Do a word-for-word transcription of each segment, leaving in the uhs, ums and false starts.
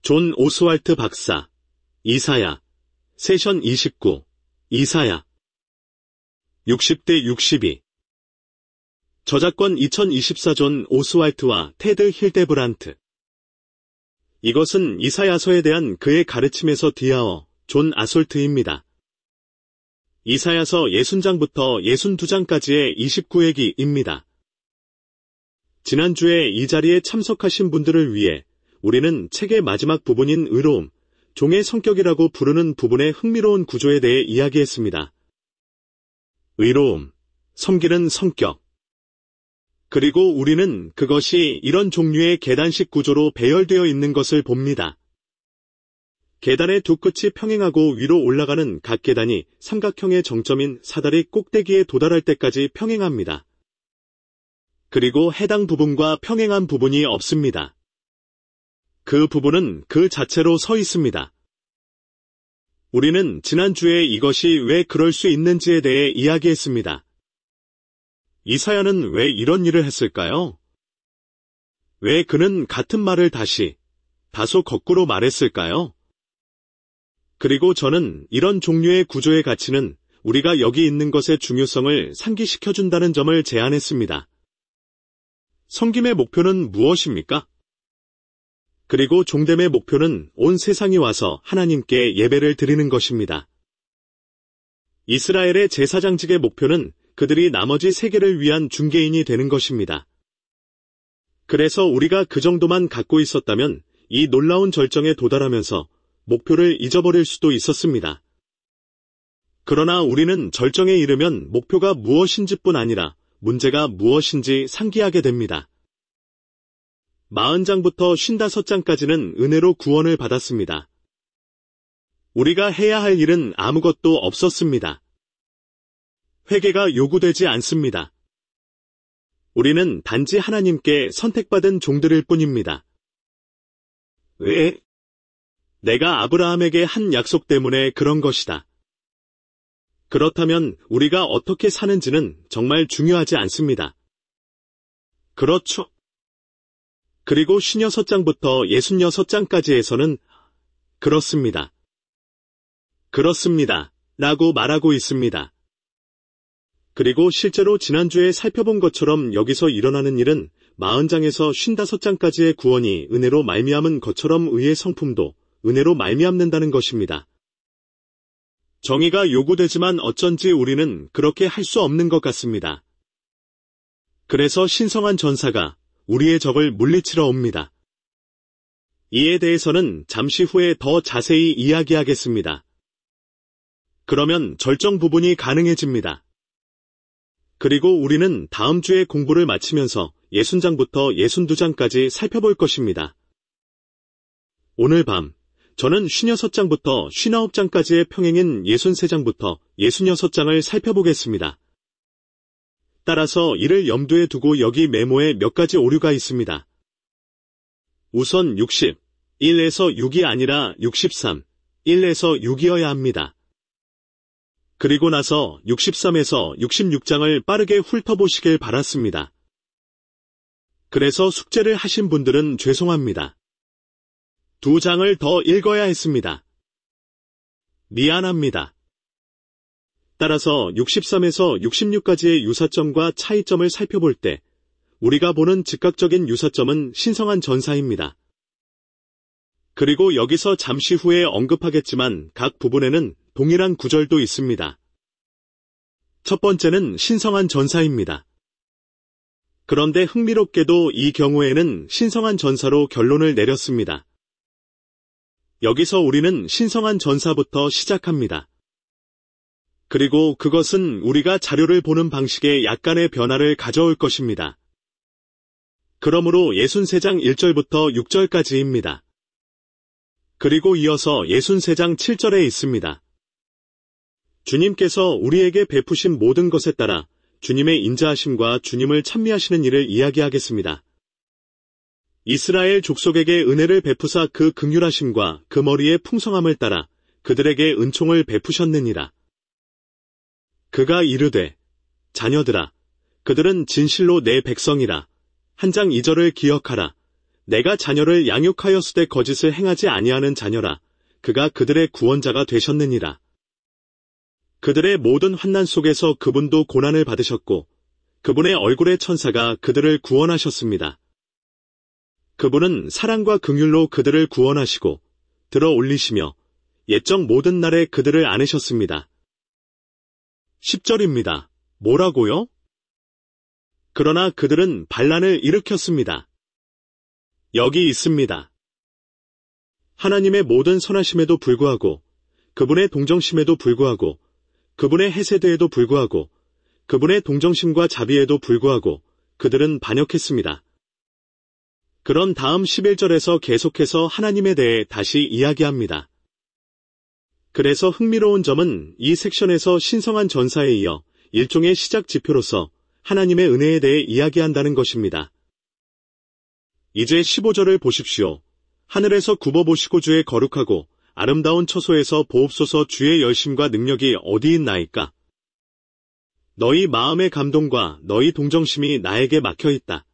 존 오스왈트 박사, 이사야, 세션 이십구, 이사야. 육십 대 육십이. 저작권 이천이십사 존 오스왈트와 테드 힐데브란트. 이것은 이사야서에 대한 그의 가르침에서 뒤아어 존 아솔트입니다. 이사야서 육십 장부터 육십이 장까지의 이십구 회기입니다. 지난주에 이 자리에 참석하신 분들을 위해 우리는 책의 마지막 부분인 의로움, 종의 성격이라고 부르는 부분의 흥미로운 구조에 대해 이야기했습니다. 의로움, 섬기는 성격. 그리고 우리는 그것이 이런 종류의 계단식 구조로 배열되어 있는 것을 봅니다. 계단의 두 끝이 평행하고 위로 올라가는 각 계단이 삼각형의 정점인 사다리 꼭대기에 도달할 때까지 평행합니다. 그리고 해당 부분과 평행한 부분이 없습니다. 그 부분은 그 자체로 서 있습니다. 우리는 지난주에 이것이 왜 그럴 수 있는지에 대해 이야기했습니다. 이사야는 왜 이런 일을 했을까요? 왜 그는 같은 말을 다시, 다소 거꾸로 말했을까요? 그리고 저는 이런 종류의 구조의 가치는 우리가 여기 있는 것의 중요성을 상기시켜준다는 점을 제안했습니다. 섬김의 목표는 무엇입니까? 그리고 종됨의 목표는 온 세상이 와서 하나님께 예배를 드리는 것입니다. 이스라엘의 제사장직의 목표는 그들이 나머지 세계를 위한 중개인이 되는 것입니다. 그래서 우리가 그 정도만 갖고 있었다면 이 놀라운 절정에 도달하면서 목표를 잊어버릴 수도 있었습니다. 그러나 우리는 절정에 이르면 목표가 무엇인지뿐 아니라 문제가 무엇인지 상기하게 됩니다. 사십 장부터 오십오 장까지는 은혜로 구원을 받았습니다. 우리가 해야 할 일은 아무것도 없었습니다. 회개가 요구되지 않습니다. 우리는 단지 하나님께 선택받은 종들일 뿐입니다. 왜? 내가 아브라함에게 한 약속 때문에 그런 것이다. 그렇다면 우리가 어떻게 사는지는 정말 중요하지 않습니다. 그렇죠. 그리고 오십육 장부터 육십육 장까지에서는 그렇습니다. 그렇습니다. 라고 말하고 있습니다. 그리고 실제로 지난주에 살펴본 것처럼 여기서 일어나는 일은 사십 장에서 오십오 장까지의 구원이 은혜로 말미암은 것처럼 의의 성품도 은혜로 말미암는다는 것입니다. 정의가 요구되지만 어쩐지 우리는 그렇게 할 수 없는 것 같습니다. 그래서 신성한 전사가 우리의 적을 물리치러 옵니다. 이에 대해서는 잠시 후에 더 자세히 이야기하겠습니다. 그러면 절정 부분이 가능해집니다. 그리고 우리는 다음 주에 공부를 마치면서 육십 장부터 육십이 장까지 살펴볼 것입니다. 오늘 밤, 저는 오십육 장부터 오십구 장까지의 평행인 육십삼 장부터 육십육 장을 살펴보겠습니다. 따라서 이를 염두에 두고 여기 메모에 몇 가지 오류가 있습니다. 우선 육십, 일에서 육이 아니라 육십삼, 일에서 육이어야 합니다. 그리고 나서 육십삼에서 육십육 장을 빠르게 훑어보시길 바랐습니다. 그래서 숙제를 하신 분들은 죄송합니다. 두 장을 더 읽어야 했습니다. 미안합니다. 따라서 육십삼에서 육십육까지의 유사점과 차이점을 살펴볼 때 우리가 보는 즉각적인 유사점은 신성한 전사입니다. 그리고 여기서 잠시 후에 언급하겠지만 각 부분에는 동일한 구절도 있습니다. 첫 번째는 신성한 전사입니다. 그런데 흥미롭게도 이 경우에는 신성한 전사로 결론을 내렸습니다. 여기서 우리는 신성한 전사부터 시작합니다. 그리고 그것은 우리가 자료를 보는 방식에 약간의 변화를 가져올 것입니다. 그러므로 육십삼 장 일 절부터 육 절까지입니다. 그리고 이어서 육십삼 장 칠 절에 있습니다. 주님께서 우리에게 베푸신 모든 것에 따라 주님의 인자하심과 주님을 찬미하시는 일을 이야기하겠습니다. 이스라엘 족속에게 은혜를 베푸사 그 긍휼하심과 그 머리의 풍성함을 따라 그들에게 은총을 베푸셨느니라. 그가 이르되 자녀들아 그들은 진실로 내 백성이라. 한 장 이 절을 기억하라. 내가 자녀를 양육하였으되 거짓을 행하지 아니하는 자녀라. 그가 그들의 구원자가 되셨느니라. 그들의 모든 환난 속에서 그분도 고난을 받으셨고 그분의 얼굴의 천사가 그들을 구원하셨습니다. 그분은 사랑과 긍휼로 그들을 구원하시고 들어 올리시며 옛적 모든 날에 그들을 안으셨습니다. 십 절입니다. 뭐라고요? 그러나 그들은 반란을 일으켰습니다. 여기 있습니다. 하나님의 모든 선하심에도 불구하고 그분의 동정심에도 불구하고 그분의 해세대에도 불구하고 그분의 동정심과 자비에도 불구하고 그들은 반역했습니다. 그런 다음 십일 절에서 계속해서 하나님에 대해 다시 이야기합니다. 그래서 흥미로운 점은 이 섹션에서 신성한 전사에 이어 일종의 시작 지표로서 하나님의 은혜에 대해 이야기한다는 것입니다. 이제 십오 절을 보십시오. 하늘에서 굽어보시고 주의 거룩하고 아름다운 처소에서 보옵소서 주의 열심과 능력이 어디 있나이까? 너희 마음의 감동과 너희 동정심이 나에게 막혀있다.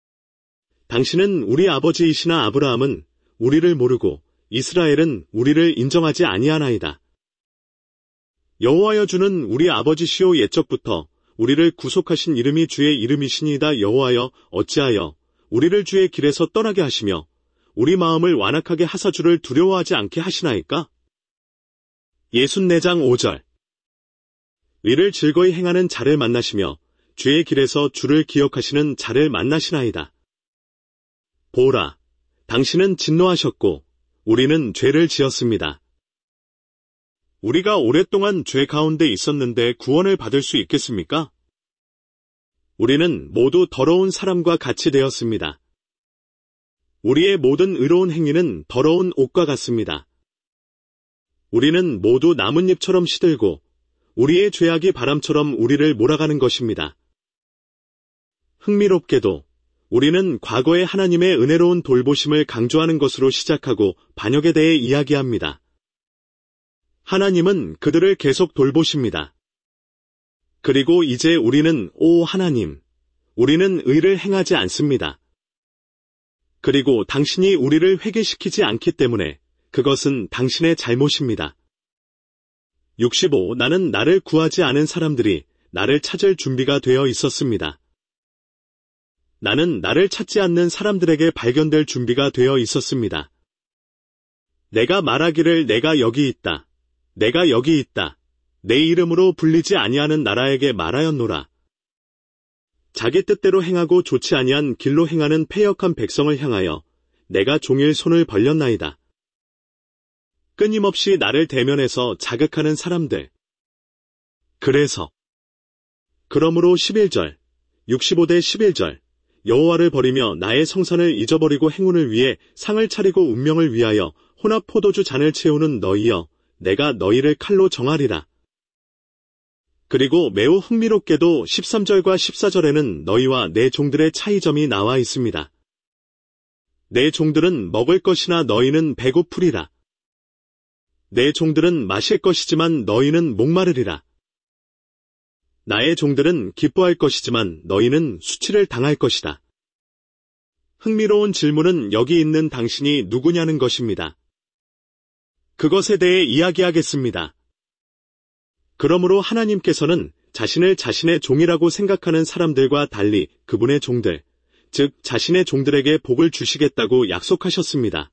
당신은 우리 아버지이시나 아브라함은 우리를 모르고 이스라엘은 우리를 인정하지 아니하나이다. 여호와여 주는 우리 아버지시오 옛적부터 우리를 구속하신 이름이 주의 이름이시니이다. 여호와여 어찌하여 우리를 주의 길에서 떠나게 하시며 우리 마음을 완악하게 하사 주를 두려워하지 않게 하시나이까? 예순네 장 오 절 의를 즐거이 행하는 자를 만나시며 주의 길에서 주를 기억하시는 자를 만나시나이다. 보라, 당신은 진노하셨고 우리는 죄를 지었습니다. 우리가 오랫동안 죄 가운데 있었는데 구원을 받을 수 있겠습니까? 우리는 모두 더러운 사람과 같이 되었습니다. 우리의 모든 의로운 행위는 더러운 옷과 같습니다. 우리는 모두 나뭇잎처럼 시들고 우리의 죄악이 바람처럼 우리를 몰아가는 것입니다. 흥미롭게도 우리는 과거의 하나님의 은혜로운 돌보심을 강조하는 것으로 시작하고 반역에 대해 이야기합니다. 하나님은 그들을 계속 돌보십니다. 그리고 이제 우리는 오 하나님, 우리는 의를 행하지 않습니다. 그리고 당신이 우리를 회개시키지 않기 때문에 그것은 당신의 잘못입니다. 육십오 나는 나를 구하지 않은 사람들이 나를 찾을 준비가 되어 있었습니다. 나는 나를 찾지 않는 사람들에게 발견될 준비가 되어 있었습니다. 내가 말하기를 내가 여기 있다. 내가 여기 있다. 내 이름으로 불리지 아니하는 나라에게 말하였노라. 자기 뜻대로 행하고 좋지 아니한 길로 행하는 패역한 백성을 향하여 내가 종일 손을 벌렸나이다. 끊임없이 나를 대면해서 자극하는 사람들. 그래서 그러므로 십일 절, 육십오 대 십일 절 여호와를 버리며 나의 성산을 잊어버리고 행운을 위해 상을 차리고 운명을 위하여 혼합 포도주 잔을 채우는 너희여, 내가 너희를 칼로 정하리라. 그리고 매우 흥미롭게도 십삼 절과 십사 절에는 너희와 내 종들의 차이점이 나와 있습니다. 내 종들은 먹을 것이나 너희는 배고프리라. 내 종들은 마실 것이지만 너희는 목마르리라. 나의 종들은 기뻐할 것이지만 너희는 수치를 당할 것이다. 흥미로운 질문은 여기 있는 당신이 누구냐는 것입니다. 그것에 대해 이야기하겠습니다. 그러므로 하나님께서는 자신을 자신의 종이라고 생각하는 사람들과 달리 그분의 종들, 즉 자신의 종들에게 복을 주시겠다고 약속하셨습니다.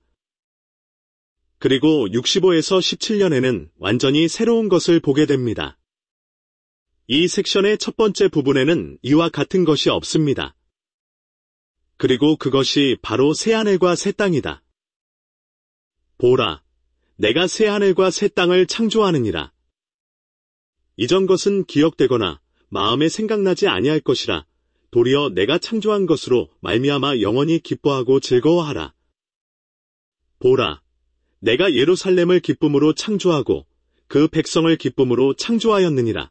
그리고 육십오에서 십칠 년에는 완전히 새로운 것을 보게 됩니다. 이 섹션의 첫 번째 부분에는 이와 같은 것이 없습니다. 그리고 그것이 바로 새하늘과 새 땅이다. 보라, 내가 새하늘과 새 땅을 창조하느니라. 이전 것은 기억되거나 마음에 생각나지 아니할 것이라. 도리어 내가 창조한 것으로 말미암아 영원히 기뻐하고 즐거워하라. 보라, 내가 예루살렘을 기쁨으로 창조하고 그 백성을 기쁨으로 창조하였느니라.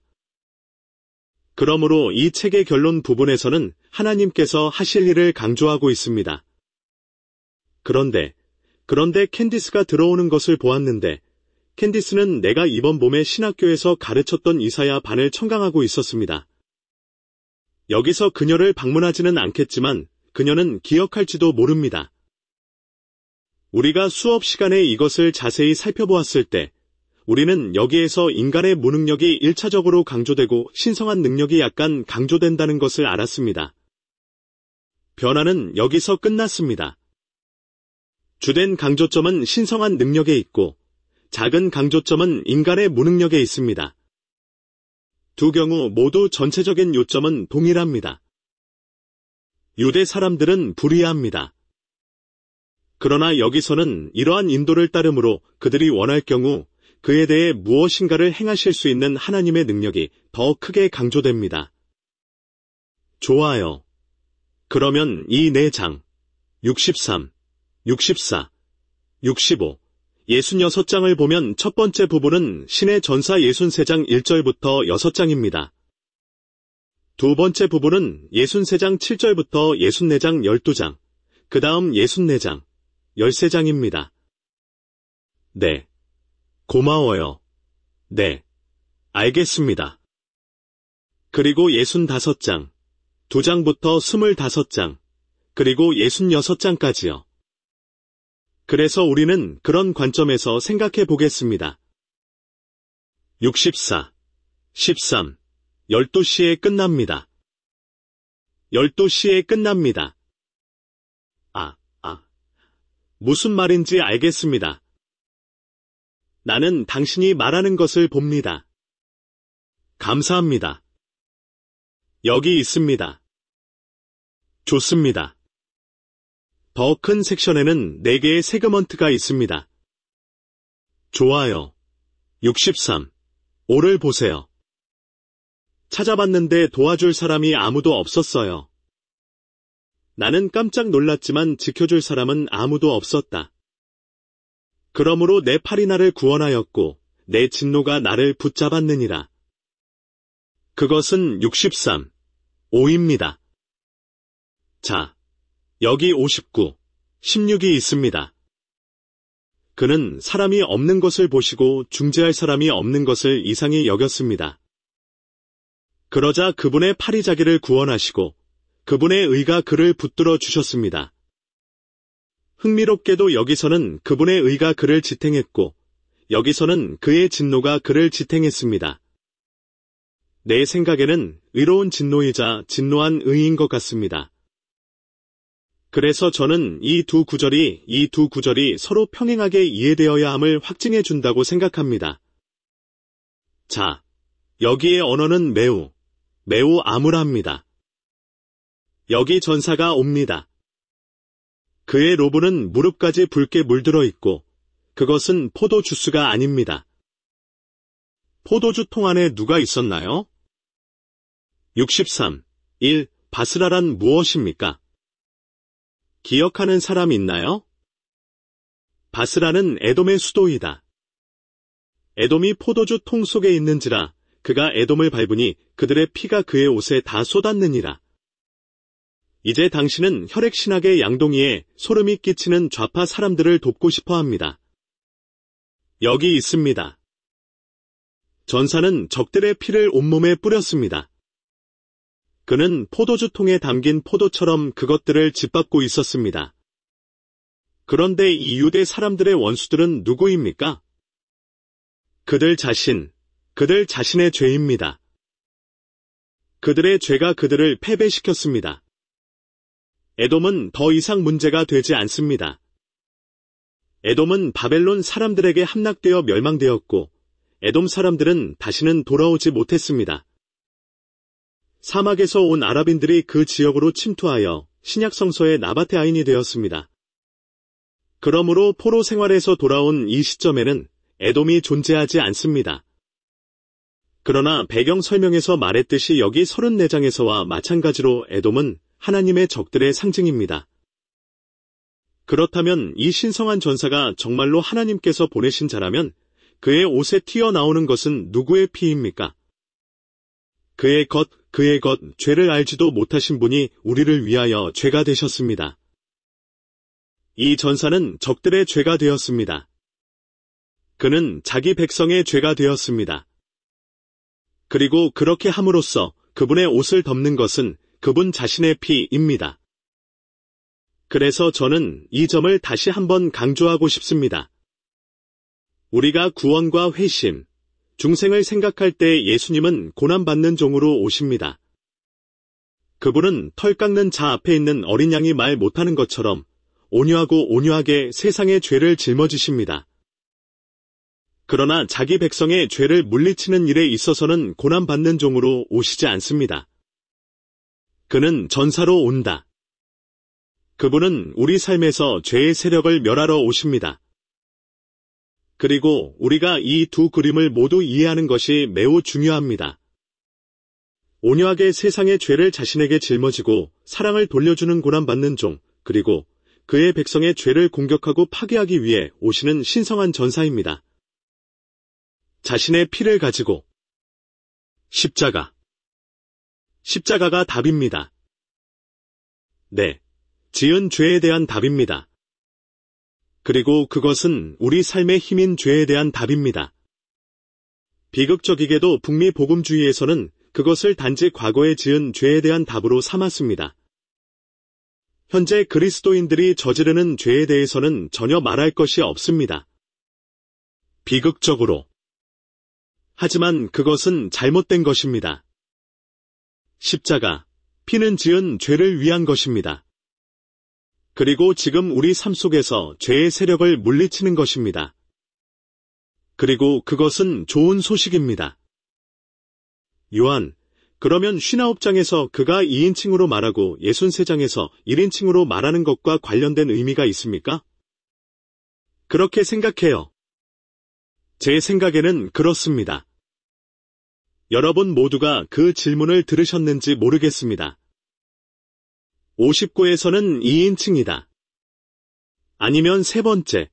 그러므로 이 책의 결론 부분에서는 하나님께서 하실 일을 강조하고 있습니다. 그런데, 그런데 캔디스가 들어오는 것을 보았는데, 캔디스는 내가 이번 봄에 신학교에서 가르쳤던 이사야 반을 청강하고 있었습니다. 여기서 그녀를 방문하지는 않겠지만 그녀는 기억할지도 모릅니다. 우리가 수업 시간에 이것을 자세히 살펴보았을 때 우리는 여기에서 인간의 무능력이 일차적으로 강조되고 신성한 능력이 약간 강조된다는 것을 알았습니다. 변화는 여기서 끝났습니다. 주된 강조점은 신성한 능력에 있고 작은 강조점은 인간의 무능력에 있습니다. 두 경우 모두 전체적인 요점은 동일합니다. 유대 사람들은 불의합니다. 그러나 여기서는 이러한 인도를 따르므로 그들이 원할 경우 그에 대해 무엇인가를 행하실 수 있는 하나님의 능력이 더 크게 강조됩니다. 좋아요. 그러면 이 네 장, 육십삼, 육십사, 육십오, 육십육 장을 보면 첫 번째 부분은 신의 전사 육십삼 장 일 절부터 육 장입니다. 두 번째 부분은 육십삼 장 칠 절부터 육십사 장 십이 장, 그 다음 육십사 장, 십삼 장입니다. 네. 고마워요. 네. 알겠습니다. 그리고 육십오 장, 두 장부터 이십오 장, 그리고 육십육 장까지요. 그래서 우리는 그런 관점에서 생각해 보겠습니다. 육십사, 십삼, 열두 시에 끝납니다. 열두 시에 끝납니다. 아, 아. 무슨 말인지 알겠습니다. 나는 당신이 말하는 것을 봅니다. 감사합니다. 여기 있습니다. 좋습니다. 더 큰 섹션에는 네 개의 세그먼트가 있습니다. 좋아요. 육십삼. 오를 보세요. 찾아봤는데 도와줄 사람이 아무도 없었어요. 나는 깜짝 놀랐지만 지켜줄 사람은 아무도 없었다. 그러므로 내 팔이 나를 구원하였고 내 진노가 나를 붙잡았느니라. 그것은 육십삼, 오입니다. 자, 여기 오십구, 십육이 있습니다. 그는 사람이 없는 것을 보시고 중재할 사람이 없는 것을 이상히 여겼습니다. 그러자 그분의 팔이 자기를 구원하시고 그분의 의가 그를 붙들어 주셨습니다. 흥미롭게도 여기서는 그분의 의가 그를 지탱했고 여기서는 그의 진노가 그를 지탱했습니다. 내 생각에는 의로운 진노이자 진노한 의인 것 같습니다. 그래서 저는 이 두 구절이 이 두 구절이 서로 평행하게 이해되어야 함을 확증해 준다고 생각합니다. 자, 여기의 언어는 매우, 매우 암울합니다. 여기 전사가 옵니다. 그의 로브는 무릎까지 붉게 물들어 있고 그것은 포도 주스가 아닙니다. 포도주 통 안에 누가 있었나요? 육십삼. 일. 바스라란 무엇입니까? 기억하는 사람 있나요? 바스라는 에돔의 수도이다. 에돔이 포도주 통 속에 있는지라 그가 에돔을 밟으니 그들의 피가 그의 옷에 다 쏟았느니라. 이제 당신은 혈액신학의 양동이에 소름이 끼치는 좌파 사람들을 돕고 싶어 합니다. 여기 있습니다. 전사는 적들의 피를 온몸에 뿌렸습니다. 그는 포도주 통에 담긴 포도처럼 그것들을 짓밟고 있었습니다. 그런데 이 유대 사람들의 원수들은 누구입니까? 그들 자신, 그들 자신의 죄입니다. 그들의 죄가 그들을 패배시켰습니다. 에돔은 더 이상 문제가 되지 않습니다. 에돔은 바벨론 사람들에게 함락되어 멸망되었고 에돔 사람들은 다시는 돌아오지 못했습니다. 사막에서 온 아랍인들이 그 지역으로 침투하여 신약 성서의 나바테 아인이 되었습니다. 그러므로 포로 생활에서 돌아온 이 시점에는 에돔이 존재하지 않습니다. 그러나 배경 설명에서 말했듯이 여기 서른네 장에서와 마찬가지로 에돔은 하나님의 적들의 상징입니다. 그렇다면 이 신성한 전사가 정말로 하나님께서 보내신 자라면 그의 옷에 튀어나오는 것은 누구의 피입니까? 그의 것, 그의 것, 죄를 알지도 못하신 분이 우리를 위하여 죄가 되셨습니다. 이 전사는 적들의 죄가 되었습니다. 그는 자기 백성의 죄가 되었습니다. 그리고 그렇게 함으로써 그분의 옷을 덮는 것은 그분 자신의 피입니다. 그래서 저는 이 점을 다시 한번 강조하고 싶습니다. 우리가 구원과 회심, 중생을 생각할 때 예수님은 고난받는 종으로 오십니다. 그분은 털 깎는 자 앞에 있는 어린 양이 말 못하는 것처럼 온유하고 온유하게 세상의 죄를 짊어지십니다. 그러나 자기 백성의 죄를 물리치는 일에 있어서는 고난받는 종으로 오시지 않습니다. 그는 전사로 온다. 그분은 우리 삶에서 죄의 세력을 멸하러 오십니다. 그리고 우리가 이 두 그림을 모두 이해하는 것이 매우 중요합니다. 온유하게 세상의 죄를 자신에게 짊어지고 사랑을 돌려주는 고난받는 종, 그리고 그의 백성의 죄를 공격하고 파괴하기 위해 오시는 신성한 전사입니다. 자신의 피를 가지고 십자가. 십자가가 답입니다. 네, 지은 죄에 대한 답입니다. 그리고 그것은 우리 삶의 힘인 죄에 대한 답입니다. 비극적이게도 북미 복음주의에서는 그것을 단지 과거에 지은 죄에 대한 답으로 삼았습니다. 현재 그리스도인들이 저지르는 죄에 대해서는 전혀 말할 것이 없습니다. 비극적으로. 하지만 그것은 잘못된 것입니다. 십자가, 피는 지은 죄를 위한 것입니다. 그리고 지금 우리 삶 속에서 죄의 세력을 물리치는 것입니다. 그리고 그것은 좋은 소식입니다. 요한, 그러면 오십구 장에서 그가 이 인칭으로 말하고 육십삼 장에서 일 인칭으로 말하는 것과 관련된 의미가 있습니까? 그렇게 생각해요. 제 생각에는 그렇습니다. 여러분 모두가 그 질문을 들으셨는지 모르겠습니다. 오십구에서는 이 인칭이다. 아니면 세 번째.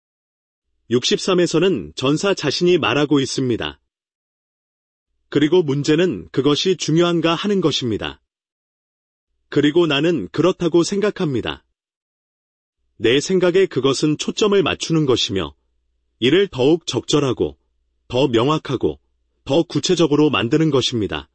육십삼에서는 전사 자신이 말하고 있습니다. 그리고 문제는 그것이 중요한가 하는 것입니다. 그리고 나는 그렇다고 생각합니다. 내 생각에 그것은 초점을 맞추는 것이며 이를 더욱 적절하고 더 명확하고 더 구체적으로 만드는 것입니다.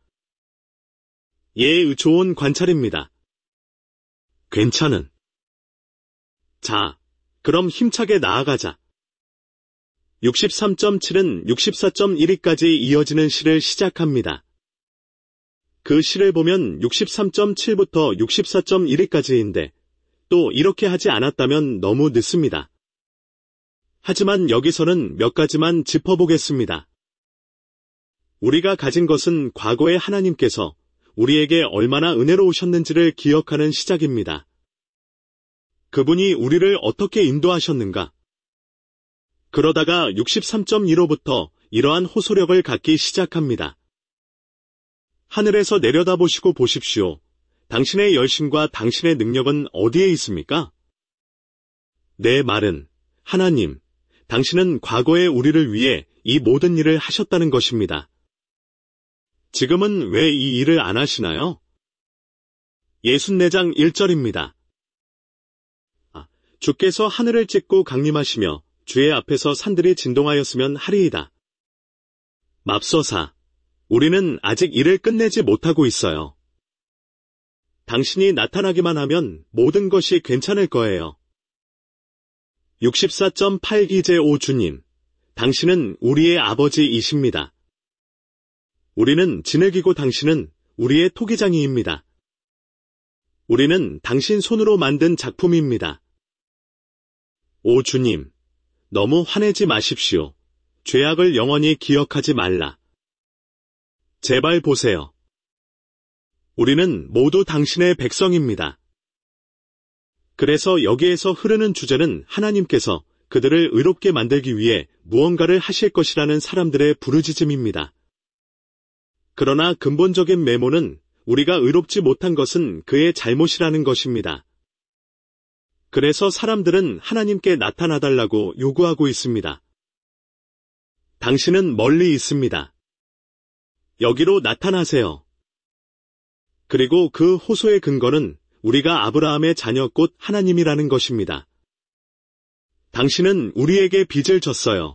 예, 좋은 관찰입니다. 괜찮은. 자, 그럼 힘차게 나아가자. 육십삼 점 칠은 육십사 점 일까지 이어지는 시를 시작합니다. 그 시를 보면 육십삼 점 칠부터 육십사 점 일까지인데 또 이렇게 하지 않았다면 너무 늦습니다. 하지만 여기서는 몇 가지만 짚어보겠습니다. 우리가 가진 것은 과거에 하나님께서 우리에게 얼마나 은혜로우셨는지를 기억하는 시작입니다. 그분이 우리를 어떻게 인도하셨는가? 그러다가 육십삼 점 일로부터 이러한 호소력을 갖기 시작합니다. 하늘에서 내려다보시고 보십시오. 당신의 열심과 당신의 능력은 어디에 있습니까? 내 말은 하나님, 당신은 과거에 우리를 위해 이 모든 일을 하셨다는 것입니다. 지금은 왜 이 일을 안 하시나요? 육십사 장 일 절입니다. 아, 주께서 하늘을 찢고 강림하시며 주의 앞에서 산들이 진동하였으면 하리이다. 맙소사, 우리는 아직 일을 끝내지 못하고 있어요. 당신이 나타나기만 하면 모든 것이 괜찮을 거예요. 육십사 점 팔 이제 오 주님, 당신은 우리의 아버지이십니다. 우리는 진흙이고 당신은 우리의 토기장이입니다. 우리는 당신 손으로 만든 작품입니다. 오 주님, 너무 화내지 마십시오. 죄악을 영원히 기억하지 말라. 제발 보세요. 우리는 모두 당신의 백성입니다. 그래서 여기에서 흐르는 주제는 하나님께서 그들을 의롭게 만들기 위해 무언가를 하실 것이라는 사람들의 부르짖음입니다. 그러나 근본적인 메모는 우리가 의롭지 못한 것은 그의 잘못이라는 것입니다. 그래서 사람들은 하나님께 나타나달라고 요구하고 있습니다. 당신은 멀리 있습니다. 여기로 나타나세요. 그리고 그 호소의 근거는 우리가 아브라함의 자녀 곧 하나님이라는 것입니다. 당신은 우리에게 빚을 졌어요.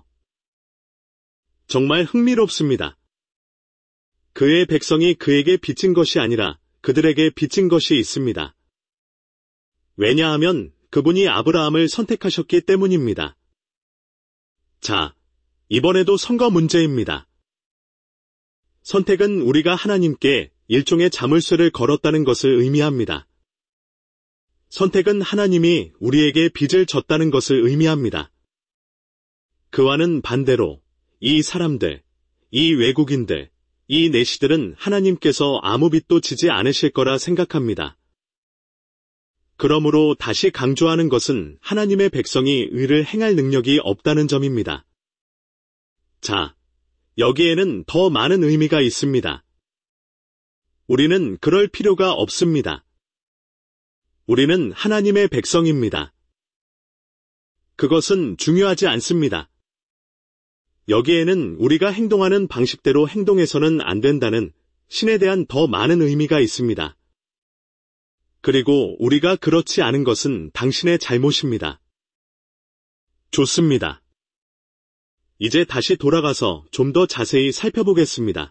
정말 흥미롭습니다. 그의 백성이 그에게 빚진 것이 아니라 그들에게 빚진 것이 있습니다. 왜냐하면 그분이 아브라함을 선택하셨기 때문입니다. 자, 이번에도 선거 문제입니다. 선택은 우리가 하나님께 일종의 자물쇠를 걸었다는 것을 의미합니다. 선택은 하나님이 우리에게 빚을 졌다는 것을 의미합니다. 그와는 반대로 이 사람들, 이 외국인들, 이 내시들은 하나님께서 아무 빚도 지지 않으실 거라 생각합니다. 그러므로 다시 강조하는 것은 하나님의 백성이 의를 행할 능력이 없다는 점입니다. 자, 여기에는 더 많은 의미가 있습니다. 우리는 그럴 필요가 없습니다. 우리는 하나님의 백성입니다. 그것은 중요하지 않습니다. 여기에는 우리가 행동하는 방식대로 행동해서는 안 된다는 신에 대한 더 많은 의미가 있습니다. 그리고 우리가 그렇지 않은 것은 당신의 잘못입니다. 좋습니다. 이제 다시 돌아가서 좀 더 자세히 살펴보겠습니다.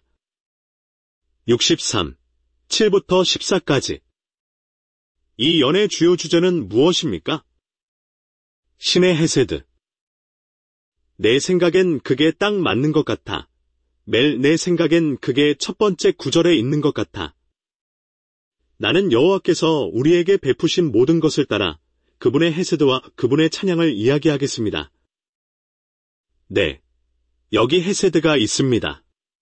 육십삼, 칠부터 십사까지. 이 연의 주요 주제는 무엇입니까? 신의 헤세드. 내 생각엔 그게 딱 맞는 것 같아. 멜 내 생각엔 그게 첫 번째 구절에 있는 것 같아. 나는 여호와께서 우리에게 베푸신 모든 것을 따라 그분의 헤세드와 그분의 찬양을 이야기하겠습니다. 네, 여기 헤세드가 있습니다.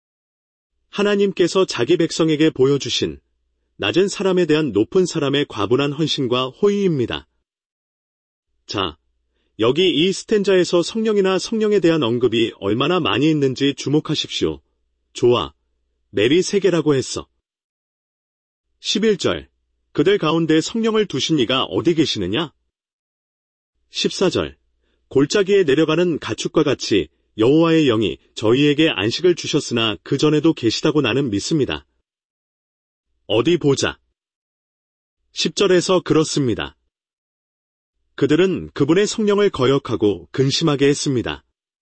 하나님께서 자기 백성에게 보여주신 낮은 사람에 대한 높은 사람의 과분한 헌신과 호의입니다. 자, 여기 이 스탠자에서 성령이나 성령에 대한 언급이 얼마나 많이 있는지 주목하십시오. 좋아, 멜이 세 개라고 했어. 십일 절, 그들 가운데 성령을 두신 이가 어디 계시느냐? 십사 절, 골짜기에 내려가는 가축과 같이 여호와의 영이 저희에게 안식을 주셨으나 그 전에도 계시다고 나는 믿습니다. 어디 보자. 십 절에서 그렇습니다. 그들은 그분의 성령을 거역하고 근심하게 했습니다.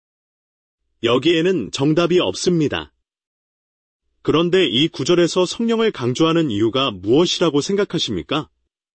여기에는 정답이 없습니다. 그런데 이 구절에서 성령을 강조하는 이유가 무엇이라고 생각하십니까?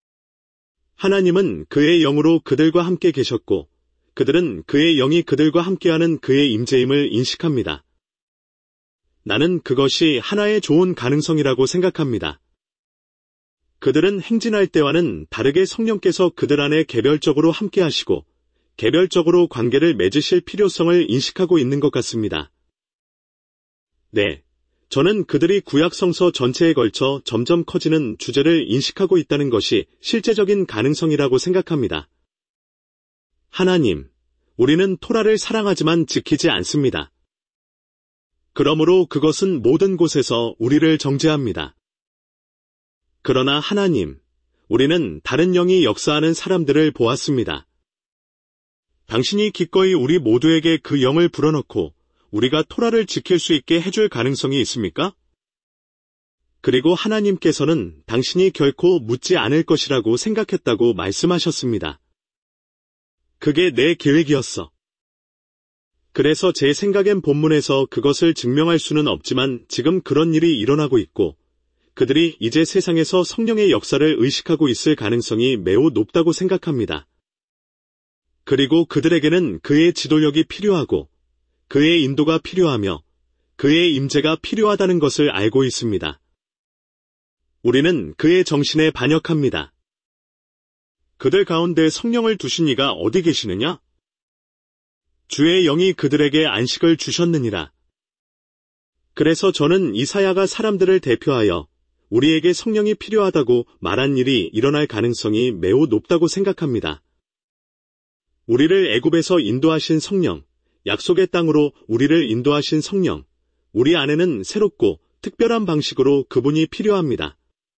하나님은 그의 영으로 그들과 함께 계셨고 그들은 그의 영이 그들과 함께하는 그의 임재임을 인식합니다. 나는 그것이 하나의 좋은 가능성이라고 생각합니다. 그들은 행진할 때와는 다르게 성령께서 그들 안에 개별적으로 함께하시고 개별적으로 관계를 맺으실 필요성을 인식하고 있는 것 같습니다. 네, 저는 그들이 구약 성서 전체에 걸쳐 점점 커지는 주제를 인식하고 있다는 것이 실제적인 가능성이라고 생각합니다. 하나님, 우리는 토라를 사랑하지만 지키지 않습니다. 그러므로 그것은 모든 곳에서 우리를 정죄합니다. 그러나 하나님, 우리는 다른 영이 역사하는 사람들을 보았습니다. 당신이 기꺼이 우리 모두에게 그 영을 불어넣고 우리가 토라를 지킬 수 있게 해줄 가능성이 있습니까? 그리고 하나님께서는 당신이 결코 묻지 않을 것이라고 생각했다고 말씀하셨습니다. 그게 내 계획이었어. 그래서 제 생각엔 본문에서 그것을 증명할 수는 없지만 지금 그런 일이 일어나고 있고 그들이 이제 세상에서 성령의 역사를 의식하고 있을 가능성이 매우 높다고 생각합니다. 그리고 그들에게는 그의 지도력이 필요하고 그의 인도가 필요하며 그의 임재가 필요하다는 것을 알고 있습니다. 우리는 그의 정신에 반역합니다. 그들 가운데 성령을 두신 이가 어디 계시느냐? 주의 영이 그들에게 안식을 주셨느니라. 그래서 저는 이사야가 사람들을 대표하여 우리에게 성령이 필요하다고 말한 일이 일어날 가능성이 매우 높다고 생각합니다. 우리를 애굽에서 인도하신 성령, 약속의 땅으로 우리를 인도하신 성령, 우리 안에는 새롭고 특별한 방식으로 그분이 필요합니다.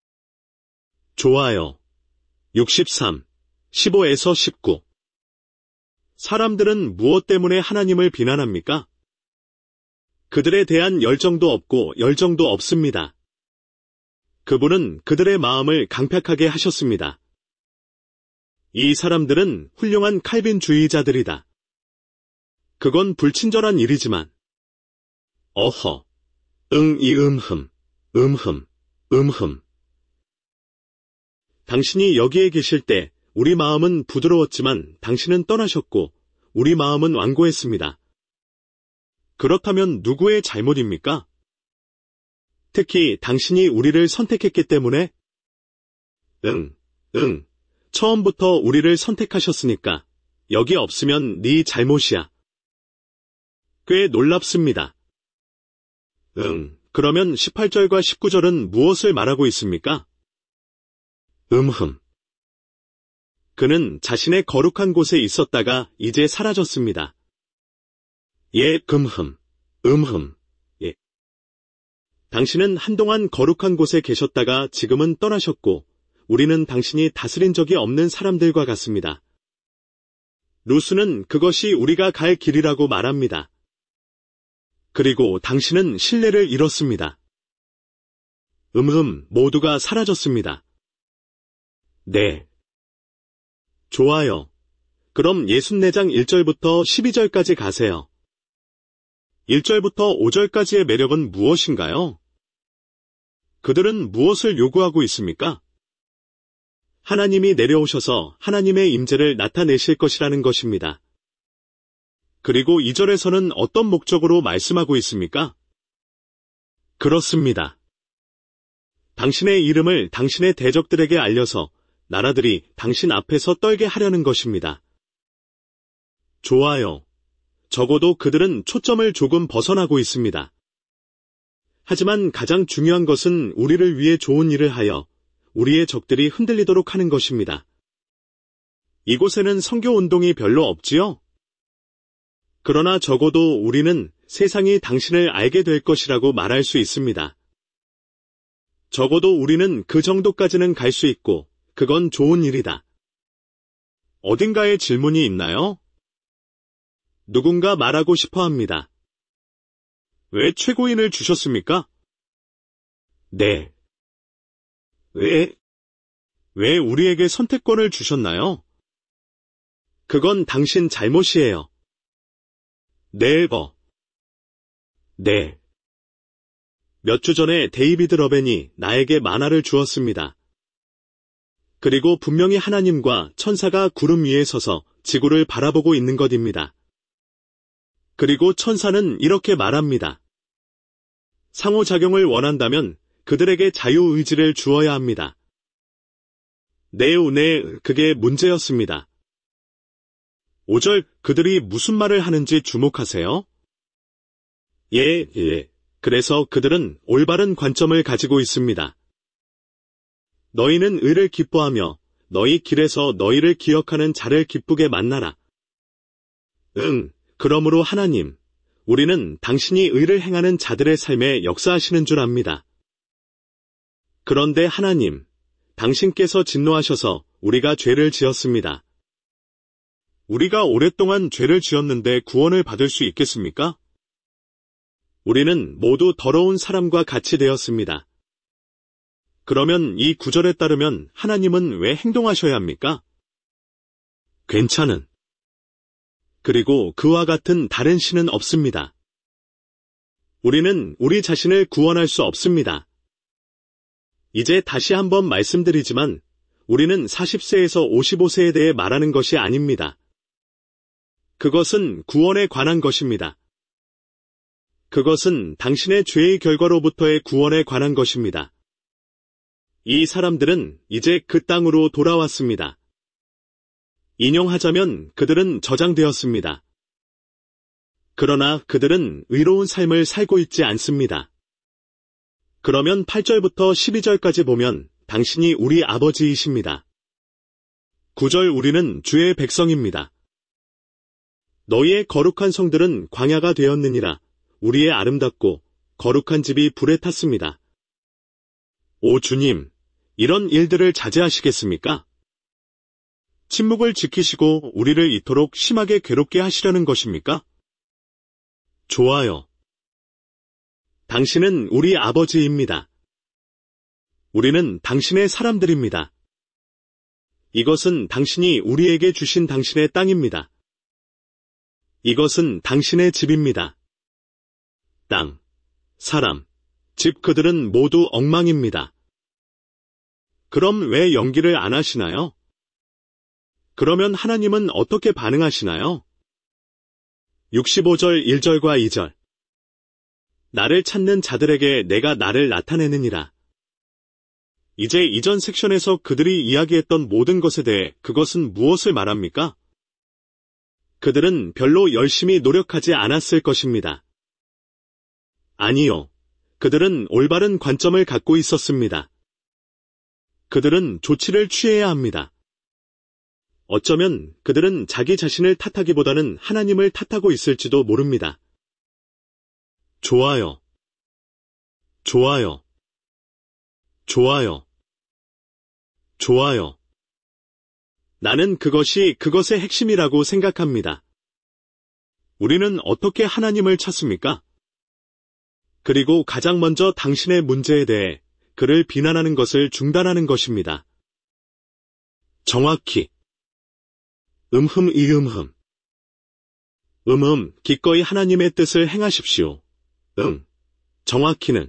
좋아요. 육십삼, 십오에서 십구. 사람들은 무엇 때문에 하나님을 비난합니까? 그들에 대한 열정도 없고 열정도 없습니다. 그분은 그들의 마음을 강팍하게 하셨습니다. 이 사람들은 훌륭한 칼빈주의자들이다. 그건 불친절한 일이지만 어허, 응 이 음흠, 음흠, 음흠. 당신이 여기에 계실 때 우리 마음은 부드러웠지만 당신은 떠나셨고 우리 마음은 완고했습니다. 그렇다면 누구의 잘못입니까? 특히 당신이 우리를 선택했기 때문에? 응, 응. 처음부터 우리를 선택하셨으니까 여기 없으면 네 잘못이야. 꽤 놀랍습니다. 응, 그러면 십팔 절과 십구 절은 무엇을 말하고 있습니까? 음흠. 그는 자신의 거룩한 곳에 있었다가 이제 사라졌습니다. 예, 금흠, 음흠, 예. 당신은 한동안 거룩한 곳에 계셨다가 지금은 떠나셨고, 우리는 당신이 다스린 적이 없는 사람들과 같습니다. 루스는 그것이 우리가 갈 길이라고 말합니다. 그리고 당신은 신뢰를 잃었습니다. 음흠, 모두가 사라졌습니다. 네. 좋아요. 그럼 예순네 장 일 절부터 십이 절까지 가세요. 일 절부터 오 절까지의 매력은 무엇인가요? 그들은 무엇을 요구하고 있습니까? 하나님이 내려오셔서 하나님의 임재를 나타내실 것이라는 것입니다. 그리고 이 절에서는 어떤 목적으로 말씀하고 있습니까? 그렇습니다. 당신의 이름을 당신의 대적들에게 알려서 나라들이 당신 앞에서 떨게 하려는 것입니다. 좋아요. 적어도 그들은 초점을 조금 벗어나고 있습니다. 하지만 가장 중요한 것은 우리를 위해 좋은 일을 하여 우리의 적들이 흔들리도록 하는 것입니다. 이곳에는 선교운동이 별로 없지요? 그러나 적어도 우리는 세상이 당신을 알게 될 것이라고 말할 수 있습니다. 적어도 우리는 그 정도까지는 갈 수 있고 그건 좋은 일이다. 어딘가에 질문이 있나요? 누군가 말하고 싶어 합니다. 왜 최고인을 주셨습니까? 네. 왜? 왜 우리에게 선택권을 주셨나요? 그건 당신 잘못이에요. 네, 버. 네. 몇 주 전에 데이비드 러벤이 나에게 만화를 주었습니다. 그리고 분명히 하나님과 천사가 구름 위에 서서 지구를 바라보고 있는 것입니다. 그리고 천사는 이렇게 말합니다. 상호작용을 원한다면 그들에게 자유의지를 주어야 합니다. 네, 네, 그게 문제였습니다. 오 절, 그들이 무슨 말을 하는지 주목하세요. 예, 예. 그래서 그들은 올바른 관점을 가지고 있습니다. 너희는 의를 기뻐하며 너희 길에서 너희를 기억하는 자를 기쁘게 만나라. 응, 그러므로 하나님, 우리는 당신이 의를 행하는 자들의 삶에 역사하시는 줄 압니다. 그런데 하나님, 당신께서 진노하셔서 우리가 죄를 지었습니다. 우리가 오랫동안 죄를 지었는데 구원을 받을 수 있겠습니까? 우리는 모두 더러운 사람과 같이 되었습니다. 그러면 이 구절에 따르면 하나님은 왜 행동하셔야 합니까? 괜찮은. 그리고 그와 같은 다른 신은 없습니다. 우리는 우리 자신을 구원할 수 없습니다. 이제 다시 한번 말씀드리지만 우리는 사십 세에서 오십오 세에 대해 말하는 것이 아닙니다. 그것은 구원에 관한 것입니다. 그것은 당신의 죄의 결과로부터의 구원에 관한 것입니다. 이 사람들은 이제 그 땅으로 돌아왔습니다. 인용하자면 그들은 저장되었습니다. 그러나 그들은 의로운 삶을 살고 있지 않습니다. 그러면 팔 절부터 십이 절까지 보면 당신이 우리 아버지이십니다. 구 절 우리는 주의 백성입니다. 너희의 거룩한 성들은 광야가 되었느니라. 우리의 아름답고 거룩한 집이 불에 탔습니다. 오 주님, 이런 일들을 자제하시겠습니까? 침묵을 지키시고 우리를 이토록 심하게 괴롭게 하시려는 것입니까? 좋아요. 당신은 우리 아버지입니다. 우리는 당신의 사람들입니다. 이것은 당신이 우리에게 주신 당신의 땅입니다. 이것은 당신의 집입니다. 땅, 사람, 집 그들은 모두 엉망입니다. 그럼 왜 연기를 안 하시나요? 그러면 하나님은 어떻게 반응하시나요? 육십오 절 일 절과 이 절. 나를 찾는 자들에게 내가 나를 나타내느니라. 이제 이전 섹션에서 그들이 이야기했던 모든 것에 대해 그것은 무엇을 말합니까? 그들은 별로 열심히 노력하지 않았을 것입니다. 아니요. 그들은 올바른 관점을 갖고 있었습니다. 그들은 조치를 취해야 합니다. 어쩌면 그들은 자기 자신을 탓하기보다는 하나님을 탓하고 있을지도 모릅니다. 좋아요. 좋아요. 좋아요. 좋아요. 나는 그것이 그것의 핵심이라고 생각합니다. 우리는 어떻게 하나님을 찾습니까? 그리고 가장 먼저 당신의 문제에 대해 그를 비난하는 것을 중단하는 것입니다. 정확히. 음흠 이음흠. 음음, 기꺼이 하나님의 뜻을 행하십시오. 응. 정확히는.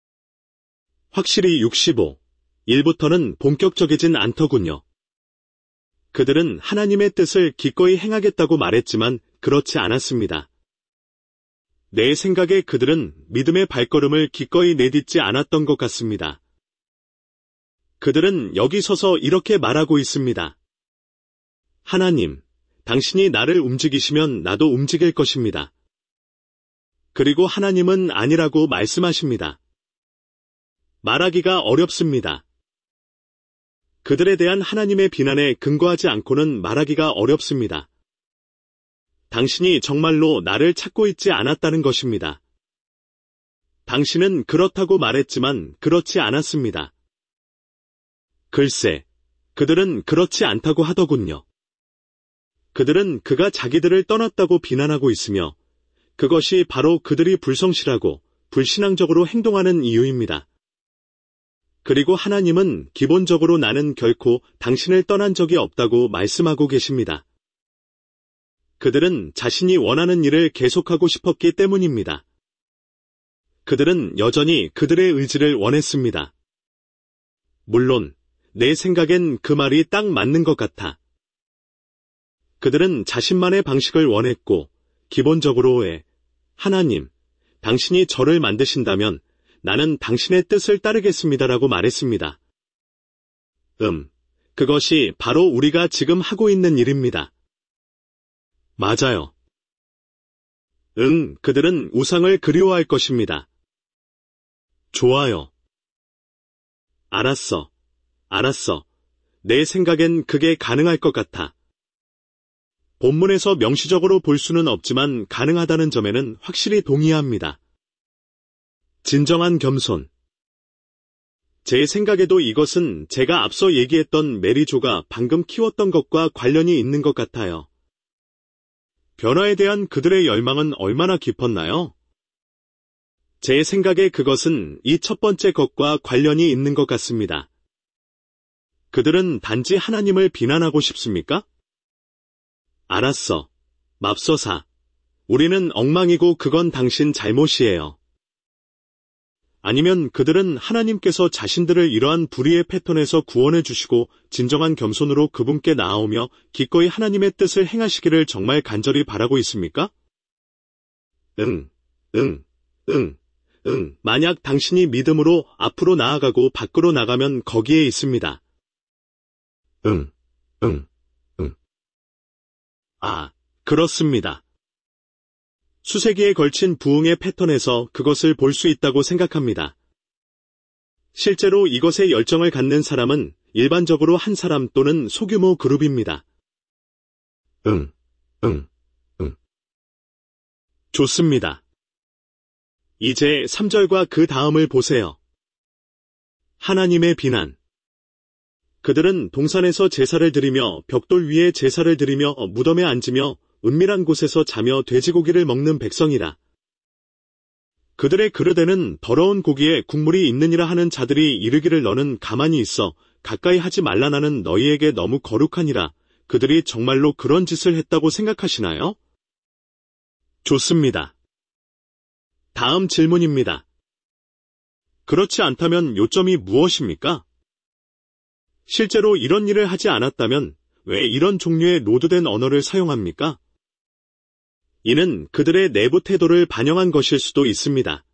확실히 육십오, 일부터는 본격적이진 않더군요. 그들은 하나님의 뜻을 기꺼이 행하겠다고 말했지만 그렇지 않았습니다. 내 생각에 그들은 믿음의 발걸음을 기꺼이 내딛지 않았던 것 같습니다. 그들은 여기 서서 이렇게 말하고 있습니다. 하나님, 당신이 나를 움직이시면 나도 움직일 것입니다. 그리고 하나님은 아니라고 말씀하십니다. 말하기가 어렵습니다. 그들에 대한 하나님의 비난에 근거하지 않고는 말하기가 어렵습니다. 당신이 정말로 나를 찾고 있지 않았다는 것입니다. 당신은 그렇다고 말했지만 그렇지 않았습니다. 글쎄, 그들은 그렇지 않다고 하더군요. 그들은 그가 자기들을 떠났다고 비난하고 있으며 그것이 바로 그들이 불성실하고 불신앙적으로 행동하는 이유입니다. 그리고 하나님은 기본적으로 나는 결코 당신을 떠난 적이 없다고 말씀하고 계십니다. 그들은 자신이 원하는 일을 계속하고 싶었기 때문입니다. 그들은 여전히 그들의 의지를 원했습니다. 물론 내 생각엔 그 말이 딱 맞는 것 같아. 그들은 자신만의 방식을 원했고 기본적으로 왜 하나님, 당신이 저를 만드신다면 나는 당신의 뜻을 따르겠습니다라고 말했습니다. 음, 그것이 바로 우리가 지금 하고 있는 일입니다. 맞아요. 응, 그들은 우상을 그리워할 것입니다. 좋아요. 알았어. 알았어. 내 생각엔 그게 가능할 것 같아. 본문에서 명시적으로 볼 수는 없지만 가능하다는 점에는 확실히 동의합니다. 진정한 겸손. 제 생각에도 이것은 제가 앞서 얘기했던 메리조가 방금 키웠던 것과 관련이 있는 것 같아요. 변화에 대한 그들의 열망은 얼마나 깊었나요? 제 생각에 그것은 이 첫 번째 것과 관련이 있는 것 같습니다. 그들은 단지 하나님을 비난하고 싶습니까? 알았어. 맙소사. 우리는 엉망이고 그건 당신 잘못이에요. 아니면 그들은 하나님께서 자신들을 이러한 불의의 패턴에서 구원해 주시고 진정한 겸손으로 그분께 나아오며 기꺼이 하나님의 뜻을 행하시기를 정말 간절히 바라고 있습니까? 응, 응, 응, 응. 만약 당신이 믿음으로 앞으로 나아가고 밖으로 나가면 거기에 있습니다. 응, 응, 응. 아, 그렇습니다. 수세기에 걸친 부흥의 패턴에서 그것을 볼 수 있다고 생각합니다. 실제로 이것에 열정을 갖는 사람은 일반적으로 한 사람 또는 소규모 그룹입니다. 응, 응, 응. 좋습니다. 이제 삼 절과 그 다음을 보세요. 하나님의 비난. 그들은 동산에서 제사를 드리며 벽돌 위에 제사를 드리며 무덤에 앉으며 은밀한 곳에서 자며 돼지고기를 먹는 백성이라. 그들의 그릇에는 더러운 고기에 국물이 있느니라 하는 자들이 이르기를 너는 가만히 있어 가까이 하지 말라 나는 너희에게 너무 거룩하니라. 그들이 정말로 그런 짓을 했다고 생각하시나요? 좋습니다. 다음 질문입니다. 그렇지 않다면 요점이 무엇입니까? 실제로 이런 일을 하지 않았다면 왜 이런 종류의 로드된 언어를 사용합니까? 이는 그들의 내부 태도를 반영한 것일 수도 있습니다.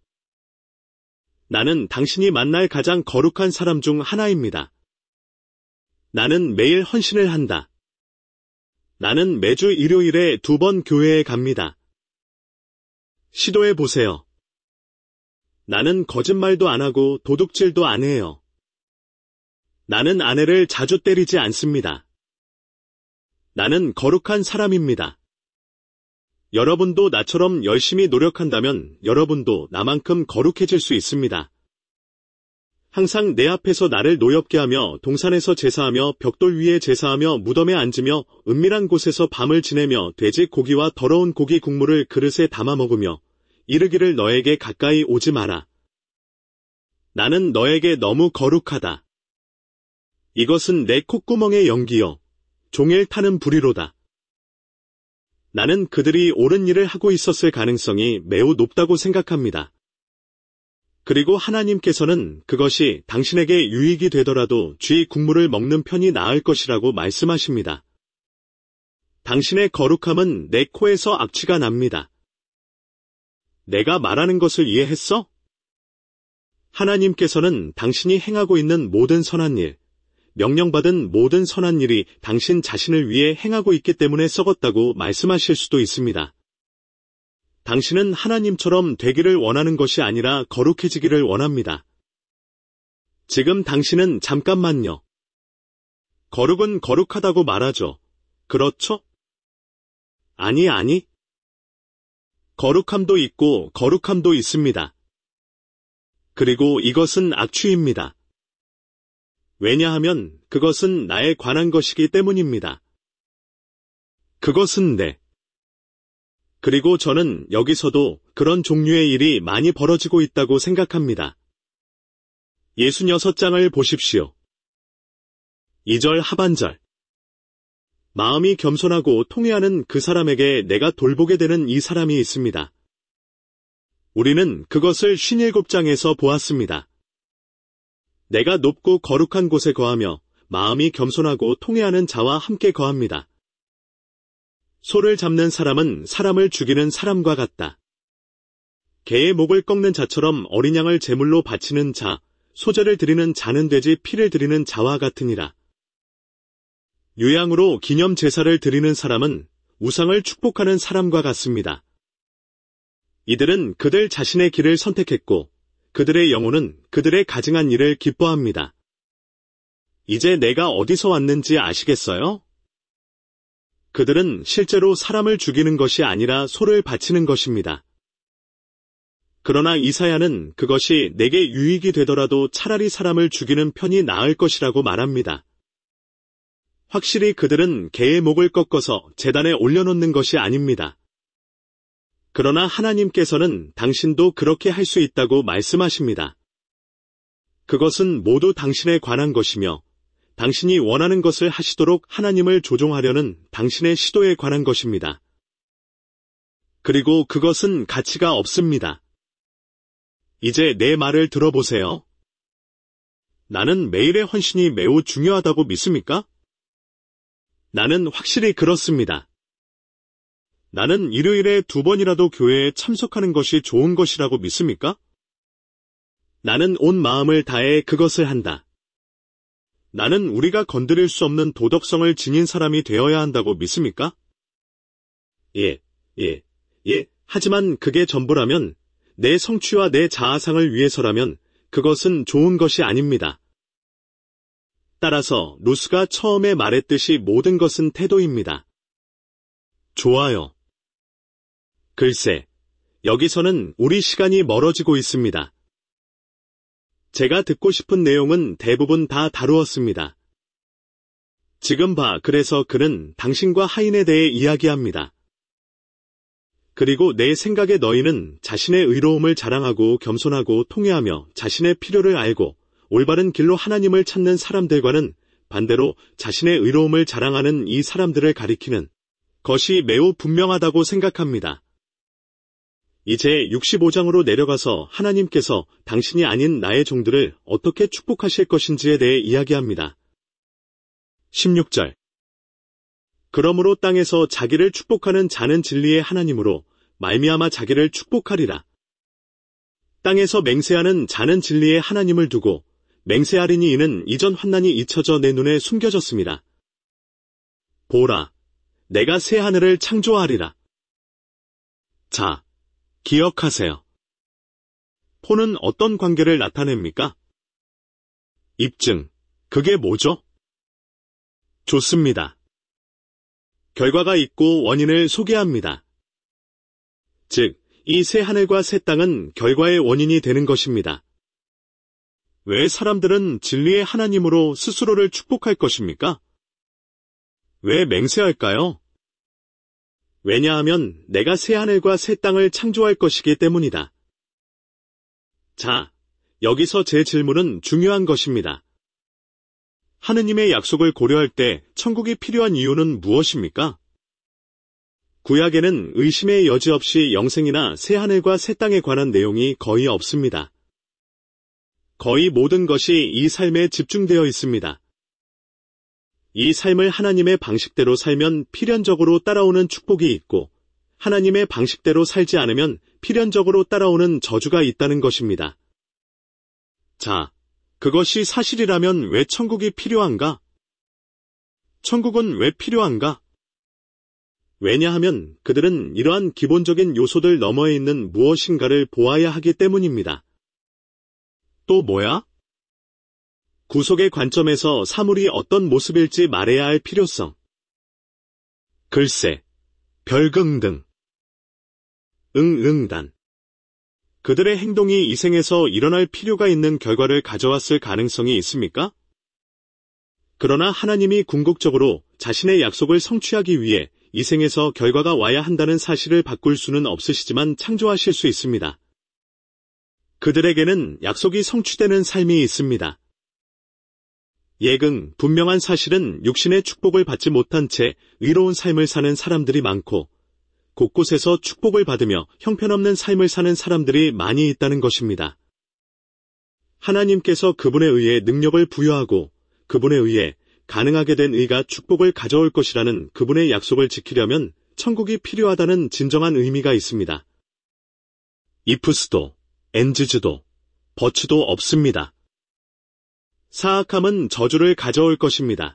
나는 당신이 만날 가장 거룩한 사람 중 하나입니다. 나는 매일 헌신을 한다. 나는 매주 일요일에 두 번 교회에 갑니다. 시도해 보세요. 나는 거짓말도 안 하고 도둑질도 안 해요. 나는 아내를 자주 때리지 않습니다. 나는 거룩한 사람입니다. 여러분도 나처럼 열심히 노력한다면 여러분도 나만큼 거룩해질 수 있습니다. 항상 내 앞에서 나를 노엽게 하며 동산에서 제사하며 벽돌 위에 제사하며 무덤에 앉으며 은밀한 곳에서 밤을 지내며 돼지 고기와 더러운 고기 국물을 그릇에 담아 먹으며 이르기를 너에게 가까이 오지 마라. 나는 너에게 너무 거룩하다. 이것은 내 콧구멍의 연기요. 종일 타는 불이로다. 나는 그들이 옳은 일을 하고 있었을 가능성이 매우 높다고 생각합니다. 그리고 하나님께서는 그것이 당신에게 유익이 되더라도 쥐 국물을 먹는 편이 나을 것이라고 말씀하십니다. 당신의 거룩함은 내 코에서 악취가 납니다. 내가 말하는 것을 이해했어? 하나님께서는 당신이 행하고 있는 모든 선한 일, 명령받은 모든 선한 일이 당신 자신을 위해 행하고 있기 때문에 썩었다고 말씀하실 수도 있습니다. 당신은 하나님처럼 되기를 원하는 것이 아니라 거룩해지기를 원합니다. 지금 당신은 잠깐만요. 거룩은 거룩하다고 말하죠. 그렇죠? 아니, 아니. 거룩함도 있고 거룩함도 있습니다. 그리고 이것은 악취입니다. 왜냐하면 그것은 나에 관한 것이기 때문입니다. 그것은 내. 그리고 저는 여기서도 그런 종류의 일이 많이 벌어지고 있다고 생각합니다. 예순여섯 장을 보십시오. 이 절 하반절. 마음이 겸손하고 통회하는 그 사람에게 내가 돌보게 되는 이 사람이 있습니다. 우리는 그것을 오십칠 장에서 보았습니다. 내가 높고 거룩한 곳에 거하며 마음이 겸손하고 통회하는 자와 함께 거합니다. 소를 잡는 사람은 사람을 죽이는 사람과 같다. 개의 목을 꺾는 자처럼 어린 양을 제물로 바치는 자, 소제를 드리는 자는 돼지 피를 드리는 자와 같으니라. 유양으로 기념 제사를 드리는 사람은 우상을 축복하는 사람과 같습니다. 이들은 그들 자신의 길을 선택했고 그들의 영혼은 그들의 가증한 일을 기뻐합니다. 이제 내가 어디서 왔는지 아시겠어요? 그들은 실제로 사람을 죽이는 것이 아니라 소를 바치는 것입니다. 그러나 이사야는 그것이 내게 유익이 되더라도 차라리 사람을 죽이는 편이 나을 것이라고 말합니다. 확실히 그들은 개의 목을 꺾어서 제단에 올려놓는 것이 아닙니다. 그러나 하나님께서는 당신도 그렇게 할 수 있다고 말씀하십니다. 그것은 모두 당신에 관한 것이며 당신이 원하는 것을 하시도록 하나님을 조종하려는 당신의 시도에 관한 것입니다. 그리고 그것은 가치가 없습니다. 이제 내 말을 들어보세요. 나는 매일의 헌신이 매우 중요하다고 믿습니까? 나는 확실히 그렇습니다. 나는 일요일에 두 번이라도 교회에 참석하는 것이 좋은 것이라고 믿습니까? 나는 온 마음을 다해 그것을 한다. 나는 우리가 건드릴 수 없는 도덕성을 지닌 사람이 되어야 한다고 믿습니까? 예, 예, 예. 하지만 그게 전부라면, 내 성취와 내 자아상을 위해서라면 그것은 좋은 것이 아닙니다. 따라서 루스가 처음에 말했듯이 모든 것은 태도입니다. 좋아요. 글쎄, 여기서는 우리 시간이 멀어지고 있습니다. 제가 듣고 싶은 내용은 대부분 다 다루었습니다. 지금 봐, 그래서 그는 당신과 하인에 대해 이야기합니다. 그리고 내 생각에 너희는 자신의 의로움을 자랑하고 겸손하고 통회하며 자신의 필요를 알고 올바른 길로 하나님을 찾는 사람들과는 반대로 자신의 의로움을 자랑하는 이 사람들을 가리키는 것이 매우 분명하다고 생각합니다. 이제 육십오 장으로 내려가서 하나님께서 당신이 아닌 나의 종들을 어떻게 축복하실 것인지에 대해 이야기합니다. 십육 절. 그러므로 땅에서 자기를 축복하는 자는 진리의 하나님으로 말미암아 자기를 축복하리라. 땅에서 맹세하는 자는 진리의 하나님을 두고 맹세하리니 이는 이전 환난이 잊혀져 내 눈에 숨겨졌습니다. 보라, 내가 새 하늘을 창조하리라. 자, 기억하세요. 포는 어떤 관계를 나타냅니까? 입증, 그게 뭐죠? 좋습니다. 결과가 있고 원인을 소개합니다. 즉, 이 새 하늘과 새 땅은 결과의 원인이 되는 것입니다. 왜 사람들은 진리의 하나님으로 스스로를 축복할 것입니까? 왜 맹세할까요? 왜냐하면 내가 새 하늘과 새 땅을 창조할 것이기 때문이다. 자, 여기서 제 질문은 중요한 것입니다. 하느님의 약속을 고려할 때 천국이 필요한 이유는 무엇입니까? 구약에는 의심의 여지 없이 영생이나 새 하늘과 새 땅에 관한 내용이 거의 없습니다. 거의 모든 것이 이 삶에 집중되어 있습니다. 이 삶을 하나님의 방식대로 살면 필연적으로 따라오는 축복이 있고, 하나님의 방식대로 살지 않으면 필연적으로 따라오는 저주가 있다는 것입니다. 자, 그것이 사실이라면 왜 천국이 필요한가? 천국은 왜 필요한가? 왜냐하면 그들은 이러한 기본적인 요소들 너머에 있는 무엇인가를 보아야 하기 때문입니다. 또 뭐야? 구속의 관점에서 사물이 어떤 모습일지 말해야 할 필요성. 글쎄, 별긍등. 응응단. 그들의 행동이 이 생에서 일어날 필요가 있는 결과를 가져왔을 가능성이 있습니까? 그러나 하나님이 궁극적으로 자신의 약속을 성취하기 위해 이 생에서 결과가 와야 한다는 사실을 바꿀 수는 없으시지만 창조하실 수 있습니다. 그들에게는 약속이 성취되는 삶이 있습니다. 예긍, 분명한 사실은 육신의 축복을 받지 못한 채 의로운 삶을 사는 사람들이 많고, 곳곳에서 축복을 받으며 형편없는 삶을 사는 사람들이 많이 있다는 것입니다. 하나님께서 그분에 의해 능력을 부여하고 그분에 의해 가능하게 된 의가 축복을 가져올 것이라는 그분의 약속을 지키려면 천국이 필요하다는 진정한 의미가 있습니다. ifs도, ands도, but도 없습니다. 사악함은 저주를 가져올 것입니다.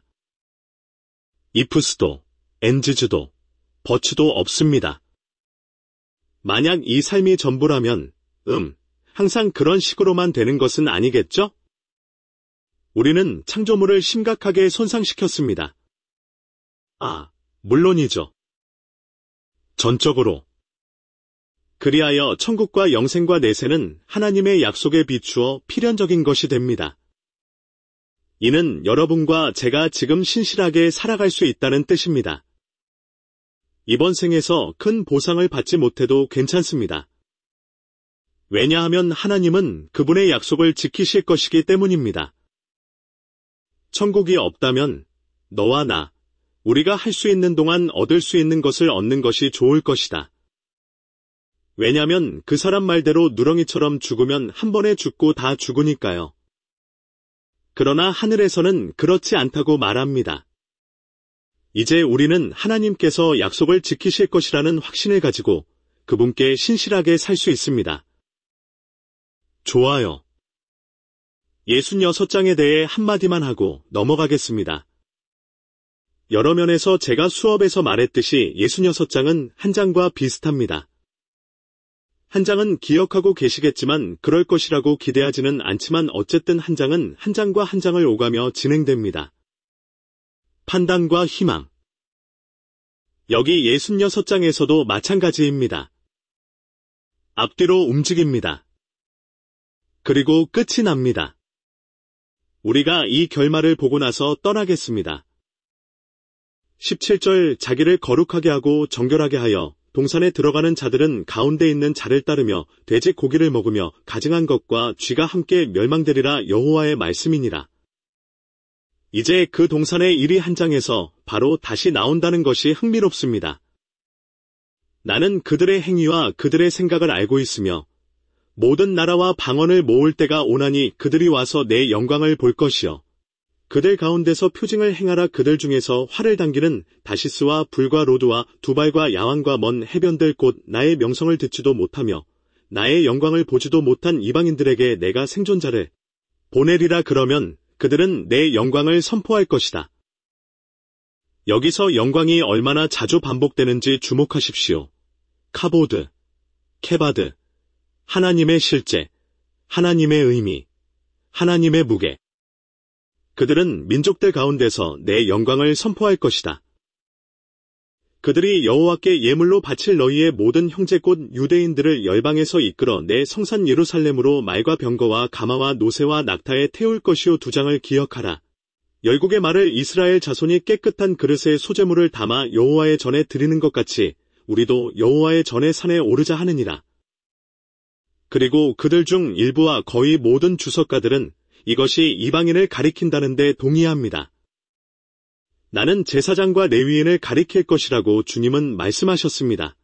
ifs도, ands도, but도 없습니다. 만약 이 삶이 전부라면, 음, 항상 그런 식으로만 되는 것은 아니겠죠? 우리는 창조물을 심각하게 손상시켰습니다. 아, 물론이죠. 전적으로. 그리하여 천국과 영생과 내세는 하나님의 약속에 비추어 필연적인 것이 됩니다. 이는 여러분과 제가 지금 신실하게 살아갈 수 있다는 뜻입니다. 이번 생에서 큰 보상을 받지 못해도 괜찮습니다. 왜냐하면 하나님은 그분의 약속을 지키실 것이기 때문입니다. 천국이 없다면 너와 나, 우리가 할 수 있는 동안 얻을 수 있는 것을 얻는 것이 좋을 것이다. 왜냐하면 그 사람 말대로 누렁이처럼 죽으면 한 번에 죽고 다 죽으니까요. 그러나 하늘에서는 그렇지 않다고 말합니다. 이제 우리는 하나님께서 약속을 지키실 것이라는 확신을 가지고 그분께 신실하게 살 수 있습니다. 좋아요. 예순여섯 장에 대해 한마디만 하고 넘어가겠습니다. 여러 면에서 제가 수업에서 말했듯이 예순여섯 장은 한 장과 비슷합니다. 한 장은 기억하고 계시겠지만 그럴 것이라고 기대하지는 않지만 어쨌든 한 장은 한 장과 한 장을 오가며 진행됩니다. 판단과 희망. 여기 예순여섯 장에서도 마찬가지입니다. 앞뒤로 움직입니다. 그리고 끝이 납니다. 우리가 이 결말을 보고 나서 떠나겠습니다. 십칠 절 자기를 거룩하게 하고 정결하게 하여 동산에 들어가는 자들은 가운데 있는 자를 따르며 돼지 고기를 먹으며 가증한 것과 쥐가 함께 멸망되리라 여호와의 말씀이니라. 이제 그 동산의 일이 한 장에서 바로 다시 나온다는 것이 흥미롭습니다. 나는 그들의 행위와 그들의 생각을 알고 있으며 모든 나라와 방언을 모을 때가 오나니 그들이 와서 내 영광을 볼 것이요 그들 가운데서 표징을 행하라. 그들 중에서 활을 당기는 다시스와 불과 로드와 두발과 야왕과 먼 해변들 곧 나의 명성을 듣지도 못하며 나의 영광을 보지도 못한 이방인들에게 내가 생존자를 보내리라. 그러면 그들은 내 영광을 선포할 것이다. 여기서 영광이 얼마나 자주 반복되는지 주목하십시오. 카보드, 케바드, 하나님의 실제, 하나님의 의미, 하나님의 무게. 그들은 민족들 가운데서 내 영광을 선포할 것이다. 그들이 여호와께 예물로 바칠 너희의 모든 형제 곧 유대인들을 열방에서 이끌어 내 성산 예루살렘으로 말과 병거와 가마와 노새와 낙타에 태울 것이요. 두 장을 기억하라. 열국의 말을 이스라엘 자손이 깨끗한 그릇에 소재물을 담아 여호와의 전에 드리는 것 같이 우리도 여호와의 전에 산에 오르자 하느니라. 그리고 그들 중 일부와 거의 모든 주석가들은 이것이 이방인을 가리킨다는데 동의합니다. 나는 제사장과 레위인을 가리킬 것이라고 주님은 말씀하셨습니다.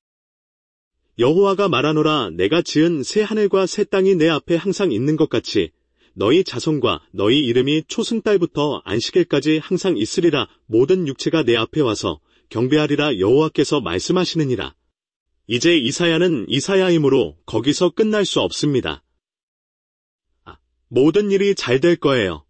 여호와가 말하노라. 내가 지은 새 하늘과 새 땅이 내 앞에 항상 있는 것 같이 너희 자손과 너희 이름이 초승달부터 안식일까지 항상 있으리라. 모든 육체가 내 앞에 와서 경배하리라. 여호와께서 말씀하시느니라. 이제 이사야는 이사야이므로 거기서 끝날 수 없습니다. 모든 일이 잘 될 거예요.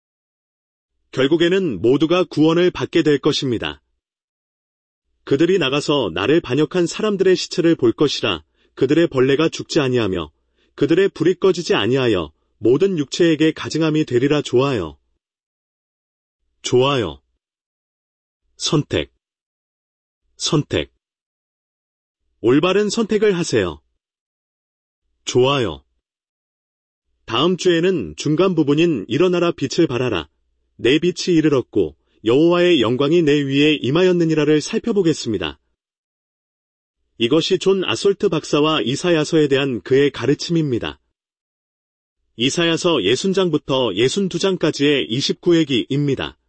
결국에는 모두가 구원을 받게 될 것입니다. 그들이 나가서 나를 반역한 사람들의 시체를 볼 것이라. 그들의 벌레가 죽지 아니하며 그들의 불이 꺼지지 아니하여 모든 육체에게 가증함이 되리라. 좋아요. 좋아요. 선택. 선택. 올바른 선택을 하세요. 좋아요. 다음 주에는 중간 부분인 일어나라 빛을 발하라. 내 빛이 이르렀고 여호와의 영광이 내 위에 임하였느니라를 살펴보겠습니다. 이것이 존 아솔트 박사와 이사야서에 대한 그의 가르침입니다. 이사야서 육십 장부터 육십이 장까지의 이십구 회기입니다.